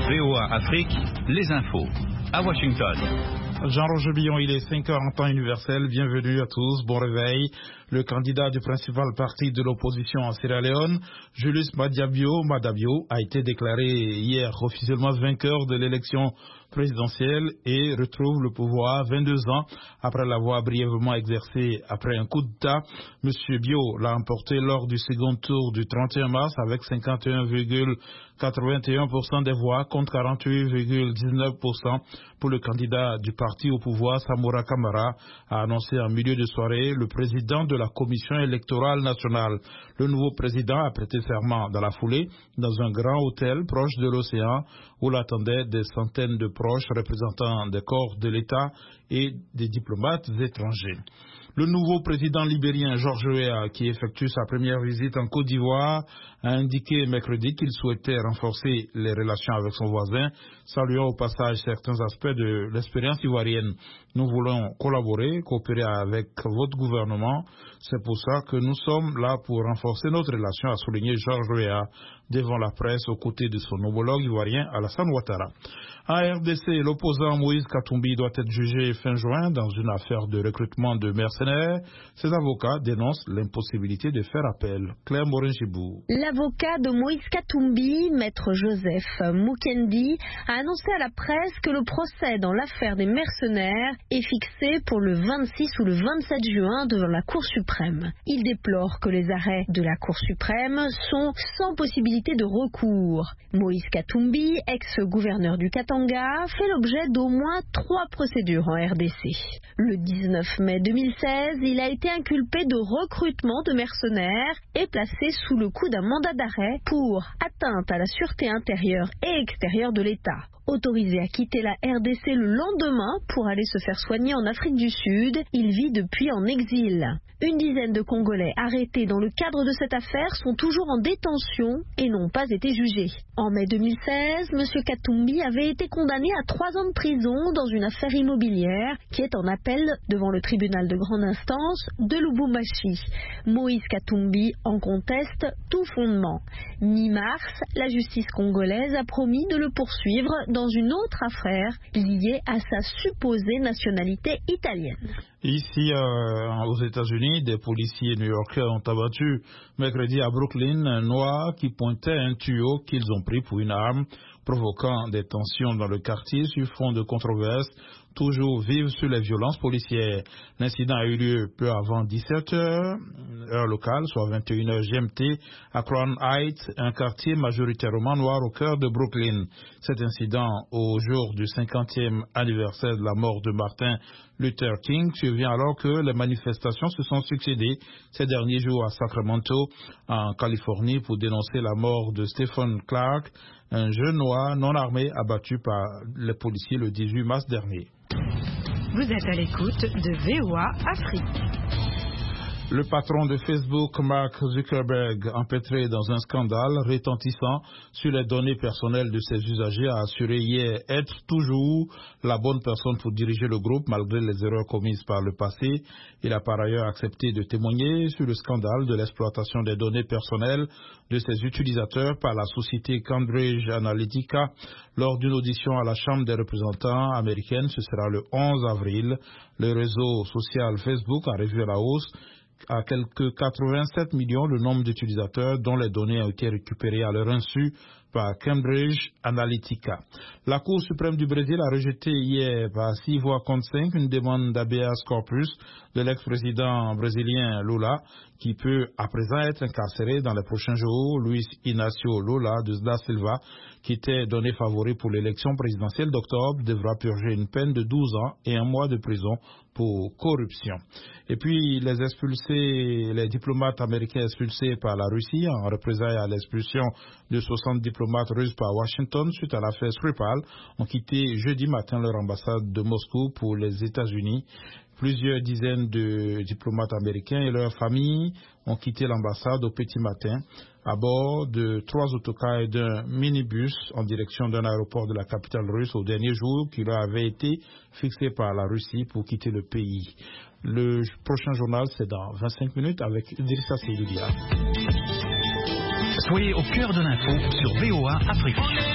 VOA Afrique, les infos. À Washington. Jean-Roger Billon, il est 5 heures en temps universel. Bienvenue à tous, bon réveil. Le candidat du principal parti de l'opposition en Sierra Leone, Julius Madabio, a été déclaré hier officiellement vainqueur de l'élection présidentielle et retrouve le pouvoir 22 ans après l'avoir brièvement exercé après un coup d'État. Monsieur Bio l'a emporté lors du second tour du 31 mars avec 51,81% des voix contre 48,19% pour le candidat du parti au pouvoir, Samora Kamara, a annoncé en milieu de soirée le président de la Commission électorale nationale. Le nouveau président a prêté serment dans la foulée dans un grand hôtel proche de l'océan où l'attendaient des centaines de proches représentants des corps de l'État et des diplomates étrangers. Le nouveau président libérien George Weah, qui effectue sa première visite en Côte d'Ivoire, a indiqué mercredi qu'il souhaitait renforcer les relations avec son voisin, saluant au passage certains aspects de l'expérience ivoirienne. Nous voulons coopérer avec votre gouvernement. C'est pour ça que nous sommes là pour renforcer notre relation, a souligné George Weah devant la presse aux côtés de son homologue ivoirien Alassane Ouattara. En RDC, l'opposant Moïse Katumbi doit être jugé fin juin dans une affaire de recrutement de mercenaires. Ses avocats dénoncent l'impossibilité de faire appel. Claire Morin-Gibou. L'avocat de Moïse Katumbi, maître Joseph Mukendi, a annoncé à la presse que le procès dans l'affaire des mercenaires est fixé pour le 26 ou le 27 juin devant la Cour suprême. Il déplore que les arrêts de la Cour suprême sont sans possibilité de recours. Moïse Katumbi, ex-gouverneur du Katanga, fait l'objet d'au moins 3 procédures en RDC. Le 19 mai 2016, il a été inculpé de recrutement de mercenaires et placé sous le coup d'un mandat d'arrêt pour atteinte à la sûreté intérieure et extérieure de l'État. Autorisé à quitter la RDC le lendemain pour aller se faire soigner en Afrique du Sud, il vit depuis en exil. Une dizaine de Congolais arrêtés dans le cadre de cette affaire sont toujours en détention et n'ont pas été jugés. En mai 2016, M. Katumbi avait été condamné à 3 ans de prison dans une affaire immobilière qui est en appel devant le tribunal de grande instance de Lubumbashi. Moïse Katumbi en conteste tout fondement. Mi-mars, la justice congolaise a promis de le poursuivre dans une autre affaire liée à sa supposée nationalité italienne. Ici, aux États-Unis, des policiers new-yorkais ont abattu mercredi à Brooklyn un noir qui pointait un tuyau qu'ils ont pris pour une arme, provoquant des tensions dans le quartier sur fond de controverses toujours vives sur les violences policières. L'incident a eu lieu peu avant 17h, heure locale, soit 21h GMT, à Crown Heights, un quartier majoritairement noir au cœur de Brooklyn. Cet incident, au jour du 50e anniversaire de la mort de Martin Luther King, survient alors que les manifestations se sont succédées ces derniers jours à Sacramento, en Californie, pour dénoncer la mort de Stephen Clark, un jeune noir non armé abattu par les policiers le 18 mars dernier. Vous êtes à l'écoute de VOA Afrique. Le patron de Facebook, Mark Zuckerberg, empêtré dans un scandale retentissant sur les données personnelles de ses usagers, a assuré hier être toujours la bonne personne pour diriger le groupe malgré les erreurs commises par le passé. Il a par ailleurs accepté de témoigner sur le scandale de l'exploitation des données personnelles de ses utilisateurs par la société Cambridge Analytica lors d'une audition à la Chambre des représentants américaine. Ce sera le 11 avril. Le réseau social Facebook a revu à la hausse à quelques 87 millions le nombre d'utilisateurs dont les données ont été récupérées à leur insu par Cambridge Analytica. La Cour suprême du Brésil a rejeté hier par 6 voix contre 5 une demande d'habeas corpus de l'ex-président brésilien Lula, qui peut à présent être incarcéré dans les prochains jours. Luiz Inácio Lula da Silva, qui était donné favori pour l'élection présidentielle d'octobre, devra purger une peine de 12 ans et 1 mois de prison pour corruption. Et puis les diplomates américains expulsés par la Russie en représailles à l'expulsion de 60 diplomates russes par Washington suite à l'affaire Skripal ont quitté jeudi matin leur ambassade de Moscou pour les États-Unis. Plusieurs dizaines de diplomates américains et leurs familles ont quitté l'ambassade au petit matin à bord de 3 autocars et d'un minibus en direction d'un aéroport de la capitale russe au dernier jour qui leur avait été fixé par la Russie pour quitter le pays. Le prochain journal, c'est dans 25 minutes avec Idrissa Seydoudia. Soyez au cœur de l'info sur VOA Afrique.